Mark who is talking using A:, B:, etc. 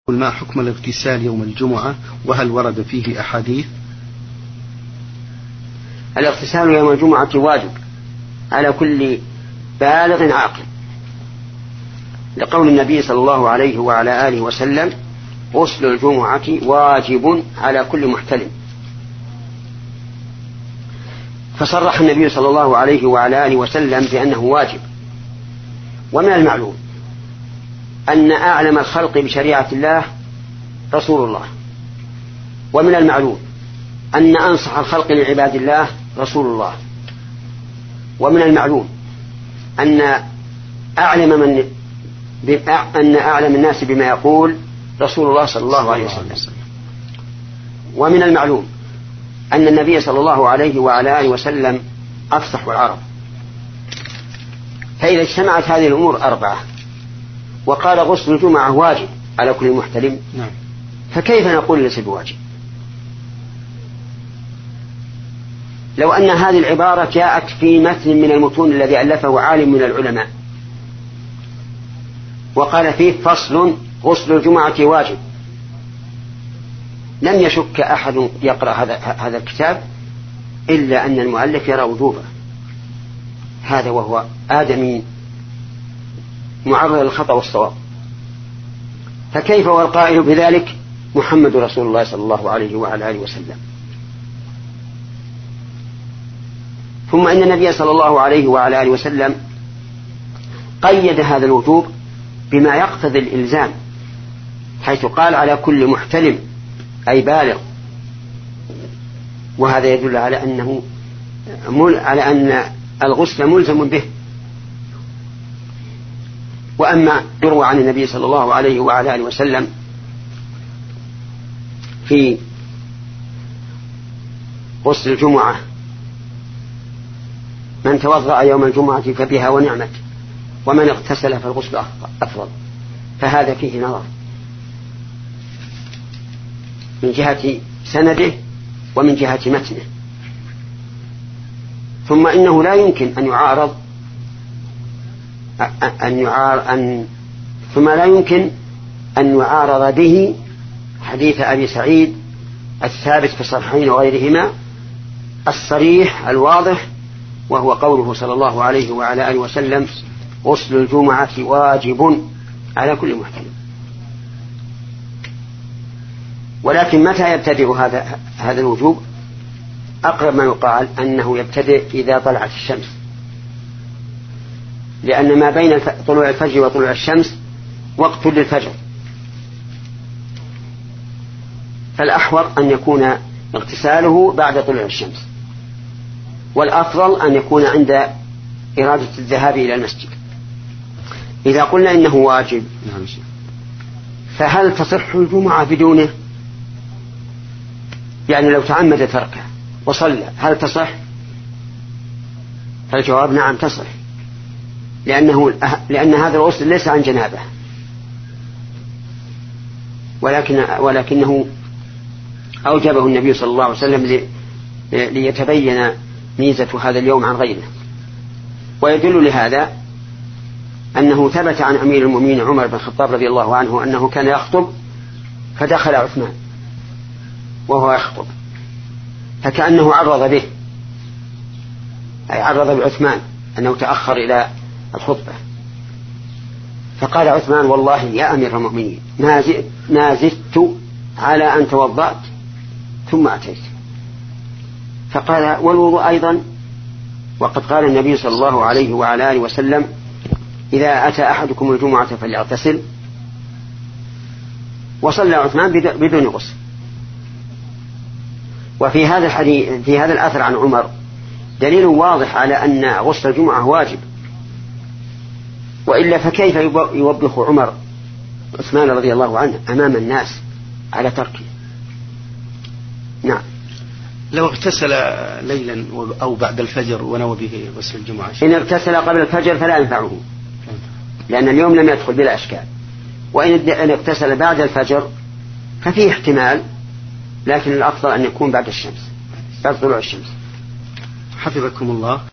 A: ما حكم الاغتسال يوم الجمعة وهل ورد فيه أحاديث؟
B: الاغتسال يوم الجمعة واجب على كل بالغ عاقل، لقول النبي صلى الله عليه وعلى آله وسلم: غسل الجمعة واجب على كل محتلم. فصرح النبي صلى الله عليه وعلى آله وسلم بأنه واجب. ومن المعلوم أن أعلم الخلق بشريعة الله رسول الله، ومن المعلوم أن أنصح الخلق لعباد الله رسول الله، ومن المعلوم أن أعلم الناس بما يقول رسول الله صلى الله عليه وسلم، ومن المعلوم أن النبي صلى الله عليه وعلى آله وسلم أفصح العرب. فإذا اجتمعت هذه الأمور أربعة وقال غسل الجمعة واجب على كل محتلم، فكيف نقول ليس بواجب؟ لو أن هذه العبارة جاءت في متن من المتون الذي ألفه عالم من العلماء وقال فيه: فصل غسل الجمعة واجب، لم يشك أحد يقرأ هذا الكتاب إلا أن المؤلف يرى وجوبه، هذا وهو آدمي معرض للخطأ والصواب. فكيف والقائل بذلك محمد رسول الله صلى الله عليه وعلى آله وسلم؟ ثم إن النبي صلى الله عليه وعلى آله وسلم قيد هذا الوجوب بما يقتضي الإلزام، حيث قال: على كل محتلم، أي بالغ. وهذا يدل على أن الغسل ملزم به. وأما يروى عن النبي صلى الله عليه وعلى آله وسلم في غسل الجمعة: من توضأ يوم الجمعة فبها ونعمت، ومن اغتسل فالغسل أفضل. فهذا فيه نظر من جهة سنده ومن جهة متنه. ثم إنه لا يمكن أن يعارض به حديث أبي سعيد الثابت في الصحيحين وغيرهما الصريح الواضح، وهو قوله صلى الله عليه وعلى آله وسلم: غسل الجمعة واجب على كل محتلم. ولكن متى يبتدئ هذا الوجوب؟ أقرب ما يقال أنه يبتدئ إذا طلعت الشمس، لأن ما بين طلوع الفجر وطلوع الشمس وقت للفجر، فالأحوط أن يكون اغتساله بعد طلوع الشمس، والأفضل أن يكون عند إرادة الذهاب إلى المسجد. إذا قلنا إنه واجب، فهل تصح الجمعة بدونه؟ يعني لو تعمد تركه وصلى هل تصح؟ فالجواب: نعم تصح، لأن هذا الغسل ليس عن جنابه، ولكنه أوجبه النبي صلى الله عليه وسلم ليتبين ميزة هذا اليوم عن غيره. ويدل لهذا أنه ثبت عن أمير المؤمنين عمر بن الخطاب رضي الله عنه أنه كان يخطب فدخل عثمان وهو يخطب، فكأنه عرض به، أي عرض بعثمان أنه تأخر إلى الخطبة، فقال عثمان: والله يا أمير المؤمنين ما زدت على أن توضأت ثم أتيت. فقال: والوضوء أيضا؟ وقد قال النبي صلى الله عليه وعلى آله وسلم: إذا أتى أحدكم الجمعة فليغتسل. وصلى عثمان بدون غسل. وفي هذا الحديث، في هذا الأثر عن عمر، دليل واضح على أن غسل الجمعة واجب، وإلا فكيف يوبخ عمر عثمان رضي الله عنه أمام الناس على تركه؟ نعم.
A: لو اغتسل ليلا أو بعد الفجر ونوى به غسل الجمعة،
B: إن اغتسل قبل الفجر فلا ينفعه، لأن اليوم لم يدخل بلا أشكال. وإن اغتسل بعد الفجر ففيه احتمال، لكن الأفضل أن يكون بعد الشمس، بعد طلوع الشمس.
A: حفظكم الله.